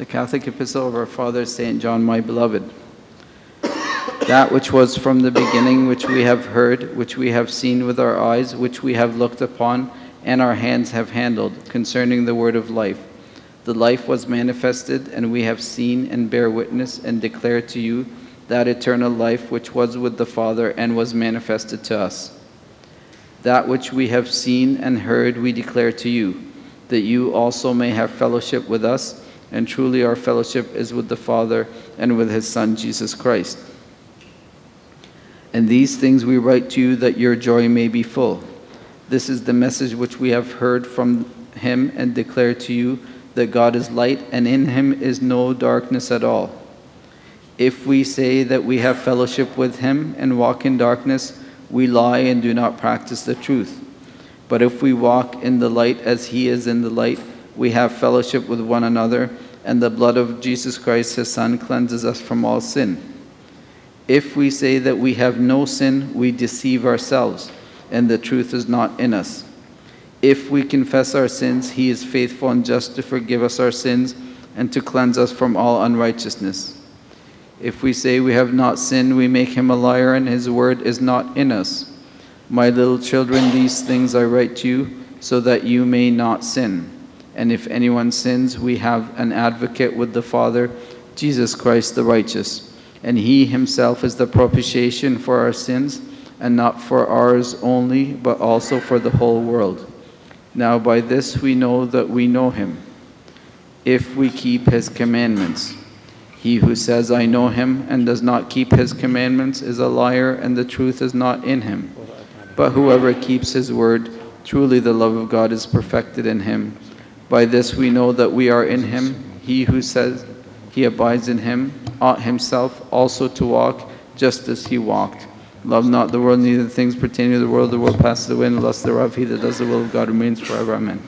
The Catholic Epistle of our Father, St. John, my beloved. That which was from the beginning, which we have heard, which we have seen with our eyes, which we have looked upon, and our hands have handled, concerning the word of life. The life was manifested, and we have seen and bear witness and declare to you that eternal life which was with the Father and was manifested to us. That which we have seen and heard we declare to you, that you also may have fellowship with us, and truly our fellowship is with the Father and with his Son, Jesus Christ. And these things we write to you that your joy may be full. This is the message which we have heard from him and declare to you, that God is light, and in him is no darkness at all. If we say that we have fellowship with him and walk in darkness, we lie and do not practice the truth. But if we walk in the light as he is in the light, we have fellowship with one another, and the blood of Jesus Christ, his Son, cleanses us from all sin. If we say that we have no sin, we deceive ourselves, and the truth is not in us. If we confess our sins, he is faithful and just to forgive us our sins and to cleanse us from all unrighteousness. If we say we have not sinned, we make him a liar, and his word is not in us. My little children, these things I write to you, so that you may not sin. And if anyone sins, we have an advocate with the Father, Jesus Christ the righteous. And he himself is the propitiation for our sins, and not for ours only, but also for the whole world. Now by this we know that we know him, if we keep his commandments. He who says, I know him, and does not keep his commandments is a liar, and the truth is not in him. But whoever keeps his word, truly the love of God is perfected in him. By this we know that we are in him. He who says he abides in him ought himself also to walk just as he walked. Love not the world, neither the things pertaining to the world. The world passes away, and the lust thereof. He that does the will of God remains forever. Amen.